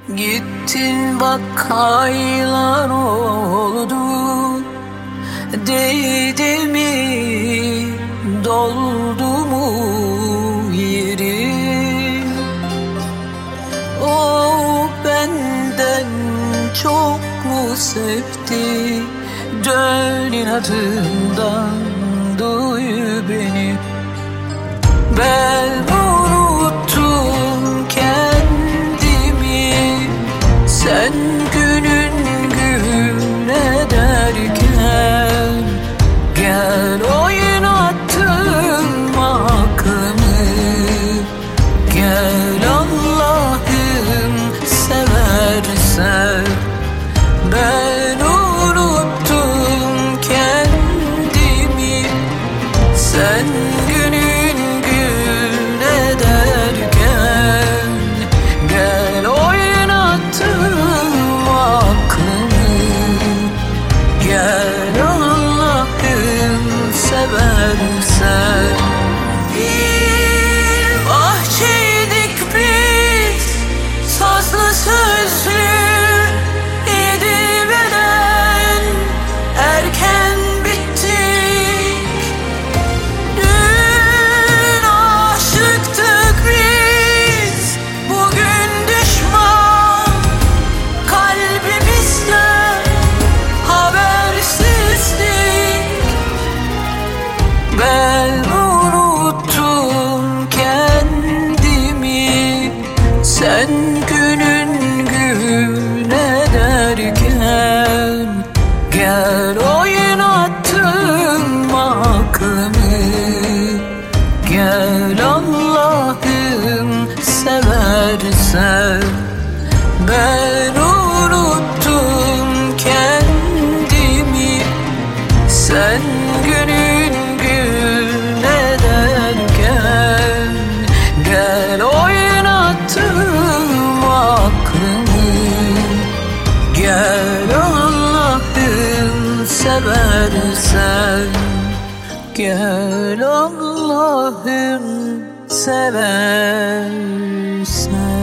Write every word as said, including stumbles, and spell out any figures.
Gittin bak aylar oldu, değdi mi, doldu mu yeri? O benden çok mu sevdi, dön inadından duy beni. Ben unuttum kendimi, sen günün gün ederken, gel oynattın aklımı, gel Allah'ım seversen. Ben unuttum kendimi, sen günün gün ederken, gel oynattım aklımı, gel Allah'ım seversen. Bir bahçeydik biz, sazlı sözlü, yedi beden erken bittik. Dün aşıktık biz, bugün düşman kalbimizde habersizlik. Ben unuttum kendimi, sen günün gün ederken, gel oynattım aklımı, gel Allah'ım seversen. Ben unuttum kendimi, sen günün gün ederken, gel oynattım aklımı, gel Allah'ım seversen. Gel Allah'ım seversen.